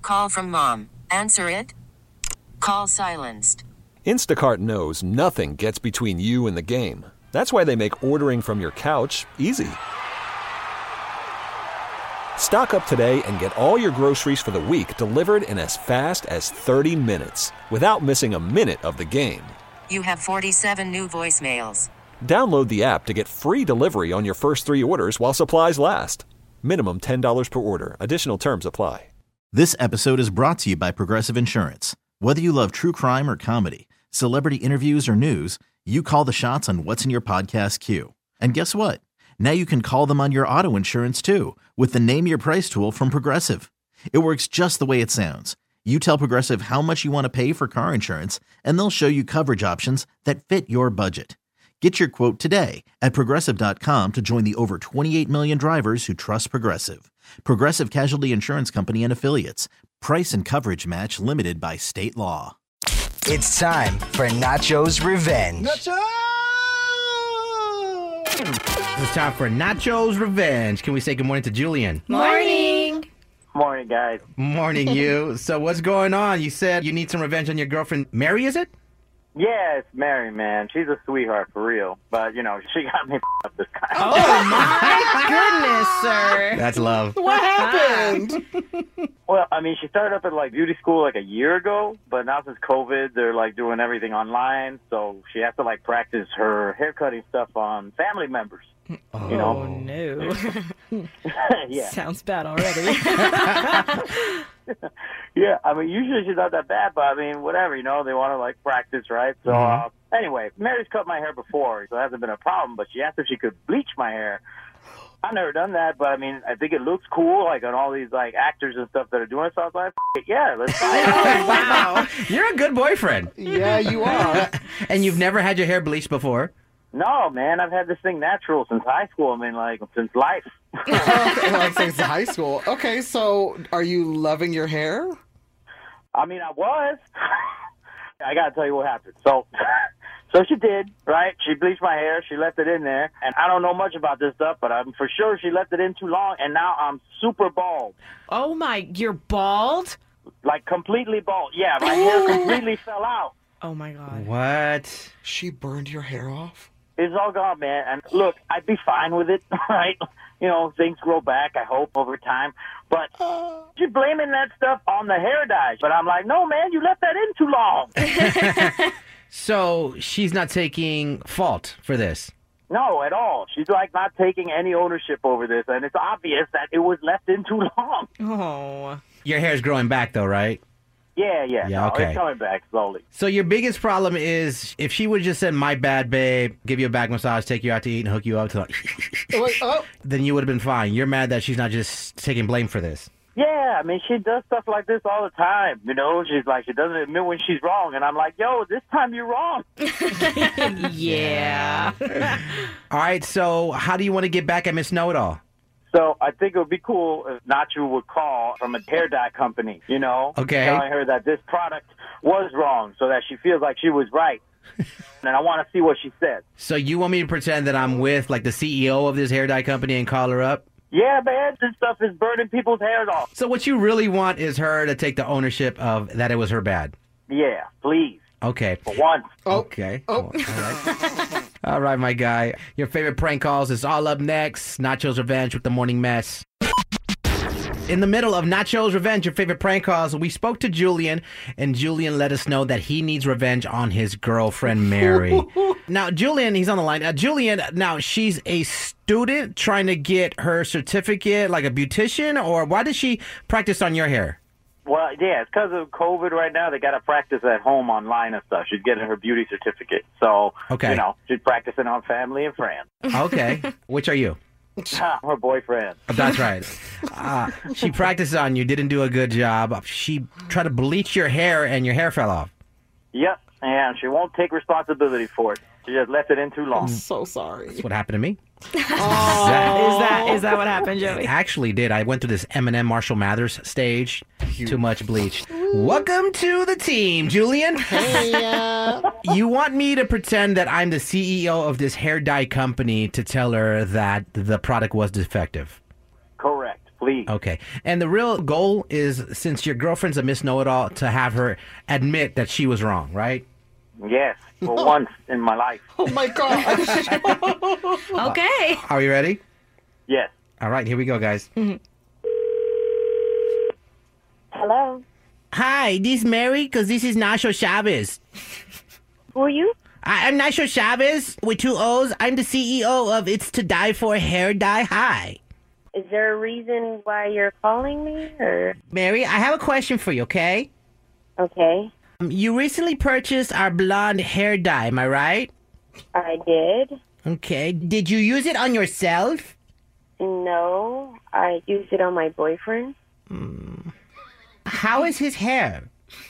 Call from mom. Answer it. Call silenced. Instacart knows nothing gets between you and the game. That's why they make ordering from your couch easy. Stock up today and get all your groceries for the week delivered in as fast as 30 minutes without missing a minute of the game. You have 47 new voicemails. Download the app to get free delivery on your first 3 orders while supplies last. Minimum $10 per order. Additional terms apply. This episode is brought to you by Progressive Insurance. Whether you love true crime or comedy, celebrity interviews or news, you call the shots on what's in your podcast queue. And guess what? Now you can call them on your auto insurance too with the Name Your Price tool from Progressive. It works just the way it sounds. You tell Progressive how much you want to pay for car insurance, and they'll show you coverage options that fit your budget. Get your quote today at Progressive.com to join the over 28 million drivers who trust Progressive. Progressive Casualty Insurance Company and Affiliates. Price and coverage match limited by state law. It's time for Nacho's Revenge. It's time for Nacho's Revenge. Can we say good morning to Julian? Morning. Morning, guys. Morning, you. So what's going on? You said you need some revenge on your girlfriend. Mary, is it? Yeah, it's Mary, man. She's a sweetheart for real. But, you know, she got me up this time. Oh, my goodness, sir. That's love. What happened? Well, I mean, she started up at, beauty school, a year ago. But now since COVID, they're, doing everything online. So she has to, practice her haircutting stuff on family members. Oh, you know? no. Yeah. Sounds bad already. Yeah, I mean, usually she's not that bad, but, whatever, they want to, practice, right? So, anyway, Mary's cut my hair before, so it hasn't been a problem, but she asked if she could bleach my hair. I've never done that, but, I think it looks cool, on all these, actors and stuff that are doing it, so I was like, it, yeah, let's try it out. Oh, wow. You're a good boyfriend. Yeah, you are. And you've never had your hair bleached before? No, man, I've had this thing natural since high school. Since life. Okay, since high school. Okay, so are you loving your hair? I was. I got to tell you what happened. So she did, right? She bleached my hair. She left it in there. And I don't know much about this stuff, but I'm for sure she left it in too long, and now I'm super bald. Oh, my, you're bald? Completely bald. Yeah, my hair completely fell out. Oh, my God. What? She burned your hair off? It's all gone, man. And look, I'd be fine with it, right? Things grow back, I hope, over time. But she's blaming that stuff on the hair dye. But I'm like, no, man, you left that in too long. So she's not taking fault for this? No, at all. She's not taking any ownership over this. And it's obvious that it was left in too long. Oh. Your hair's growing back, though, right? Yeah. Yeah, No, okay. It's coming back slowly. So your biggest problem is if she would just said, my bad, babe, give you a back massage, take you out to eat, and hook you up to then you would have been fine. You're mad that she's not just taking blame for this. Yeah, she does stuff like this all the time. She's she doesn't admit when she's wrong. And I'm like, yo, this time you're wrong. Yeah. All right, so how do you want to get back at Miss Know-It-All? So I think it would be cool if Nacho would call from a hair dye company, Okay. telling her that this product was wrong so that she feels like she was right. And I want to see what she says. So you want me to pretend that I'm with, the CEO of this hair dye company and call her up? Yeah, man, this stuff is burning people's hairs off. So what you really want is her to take the ownership of that it was her bad? Yeah, please. Okay. For once. Okay. Oh. All right. All right, my guy. Your favorite prank calls is all up next. Nacho's Revenge with the Morning Mess. In the middle of Nacho's Revenge, your favorite prank calls, we spoke to Julian, and Julian let us know that he needs revenge on his girlfriend, Mary. Now, Julian, he's on the line. Julian, now, she's a student trying to get her certificate like a beautician, or why does she practice on your hair? Well, yeah, it's because of COVID right now. They got to practice at home online and stuff. She's getting her beauty certificate. So, okay. She's practicing on family and friends. Okay. Which are you? Her boyfriend. That's right. She practiced on you, didn't do a good job. She tried to bleach your hair, and your hair fell off. Yep, and she won't take responsibility for it. She just left it in too long. I'm so sorry. That's what happened to me. Is that what happened, Joey? Actually did. I went through this Eminem Marshall Mathers stage. Too much bleach. Welcome to the team, Julian. Hey, You want me to pretend that I'm the CEO of this hair dye company to tell her that the product was defective? Correct. please. Okay. And the real goal is, since your girlfriend's a Miss Know-It-All, to have her admit that she was wrong, right? Yes, for once in my life. Oh my gosh. Okay. Are you ready? Yes. All right, here we go, guys. Hello. Hi, this Mary, because this is Nacho Chavez. Who are you? I'm Nacho Chavez with 2 O's. I'm the CEO of It's to Die For Hair Dye High. Is there a reason why you're calling me, or? Mary, I have a question for you, okay? Okay. You recently purchased our blonde hair dye, am I right? I did. Okay. Did you use it on yourself? No, I used it on my boyfriend. How is his hair?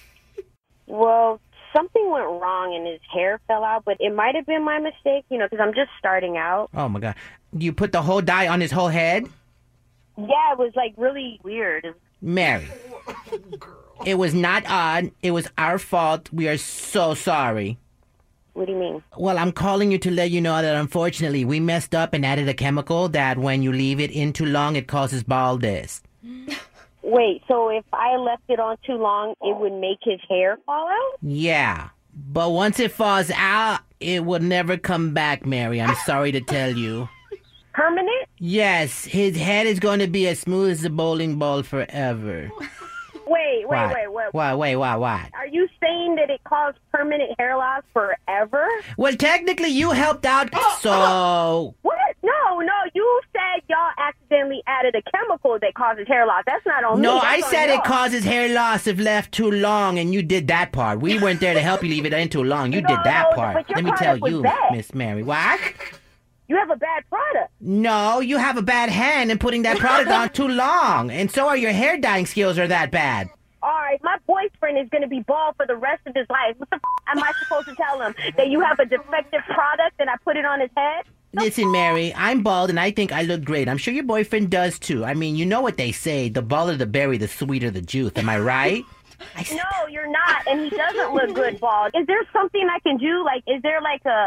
Well, something went wrong and his hair fell out, but it might have been my mistake, because I'm just starting out. Oh, my God. You put the whole dye on his whole head? Yeah, it was, really weird. Mary. It was not odd. It was our fault. We are so sorry. What do you mean? Well, I'm calling you to let you know that unfortunately we messed up and added a chemical that when you leave it in too long, it causes baldness. Wait, so if I left it on too long, it would make his hair fall out? Yeah. But once it falls out, it will never come back, Mary. I'm sorry to tell you. Permanent? Yes, his head is going to be as smooth as a bowling ball forever. Wait. What? What? Are you saying that it caused permanent hair loss forever? Well, technically, you helped out, so... What? No, you said y'all accidentally added a chemical that causes hair loss. That's not on me. No, That's I on said y'all. it causes hair loss if left too long, and you did that part. We weren't there to help you leave it in too long. You did that No, part. but your Let me tell product was you, bad. Miss Mary. What? You have a bad product. No, you have a bad hand in putting that product on too long, and so are your hair dyeing skills are that bad. All right, my boyfriend is going to be bald for the rest of his life. What the am I supposed to tell him? That you have a defective product and I put it on his head? Listen, Mary, I'm bald and I think I look great. I'm sure your boyfriend does too. I mean, you know what they say, the balder the berry, the sweeter the juice. Am I right? No, you're not, and he doesn't look good bald. Is there something I can do? Is there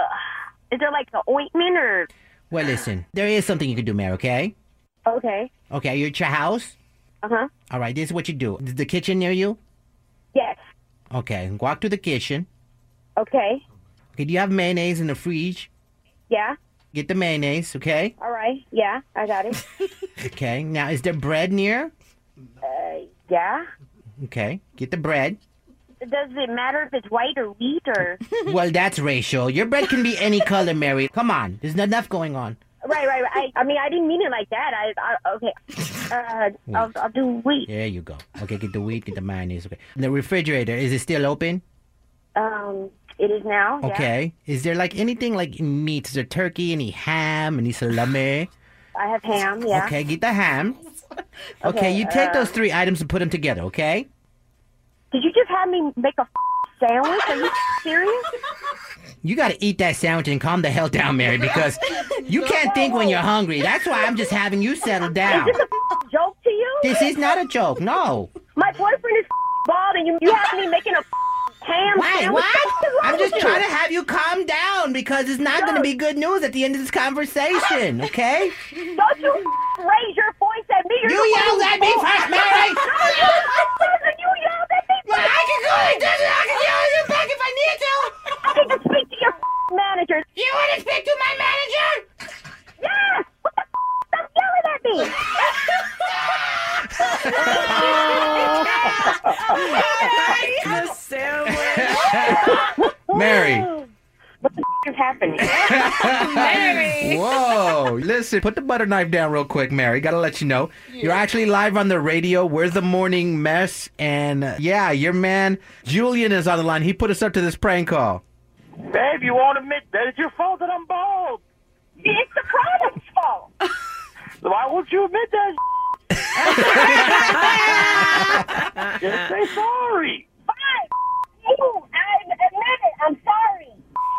an ointment or? Well, listen, there is something you can do, Mary, okay? Okay. Okay, you're at your house? Uh-huh. All right, this is what you do. Is the kitchen near you? Yes. Okay, walk to the kitchen. Okay. Okay, do you have mayonnaise in the fridge? Yeah. Get the mayonnaise, okay? All right. Yeah, I got it. Okay, now is there bread near? Yeah. Okay, get the bread. Does it matter if it's white or wheat or? Well, that's racial. Your bread can be any color, Mary. Come on, there's not enough going on. Right. I mean, I didn't mean it like that. Okay. I'll do wheat. There you go. Okay, get the wheat, get the mayonnaise. Okay. The refrigerator, is it still open? It is now. Yeah. Okay. Is there anything like meat? Is there turkey, any ham, any salami? I have ham. Yeah. Okay, get the ham. Okay, you take those 3 items and put them together, okay? Did you just have me make a sandwich? Are you serious? You gotta eat that sandwich and calm the hell down, Mary, because you can't think when you're hungry. That's why I'm just having you settle down. Is this a joke to you? This is not a joke, no. My boyfriend is bald, and you have me making a ham Wait, sandwich. what? I'm just with trying you? to have you calm down because it's not going to be good news at the end of this conversation, okay? Don't you raise your voice at me. You yelled at me first, Mary! You yelled at me first. Well, I can go and I can yell at you back if I need to! I need to speak to your manager. You want to speak to my manager? Yes! What the stop yelling at me! The sandwich. Mary. What the is happening? Mary. Whoa. Listen, put the butter knife down real quick, Mary. Gotta let you know. You're actually live on the radio. We're the Morning Mess. And yeah, your man, Julian, is on the line. He put us up to this prank call. Babe, you won't admit that it's your fault that I'm bald. It's the product's fault. Why won't you admit that? Just say sorry. Fine. You, I admit it. I'm sorry.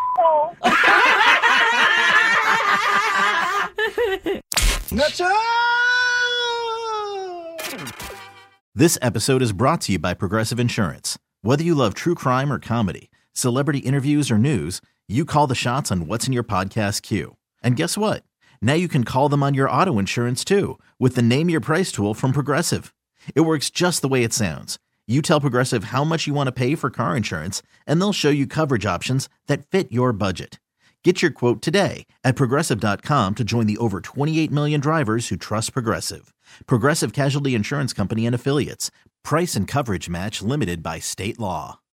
This episode is brought to you by Progressive Insurance. Whether you love true crime or comedy, celebrity interviews or news, you call the shots on what's in your podcast queue. And guess what? Now you can call them on your auto insurance too with the Name Your Price tool from Progressive. It works just the way it sounds. You tell Progressive how much you want to pay for car insurance, and they'll show you coverage options that fit your budget. Get your quote today at Progressive.com to join the over 28 million drivers who trust Progressive. Progressive Casualty Insurance Company and Affiliates. Price and coverage match limited by state law.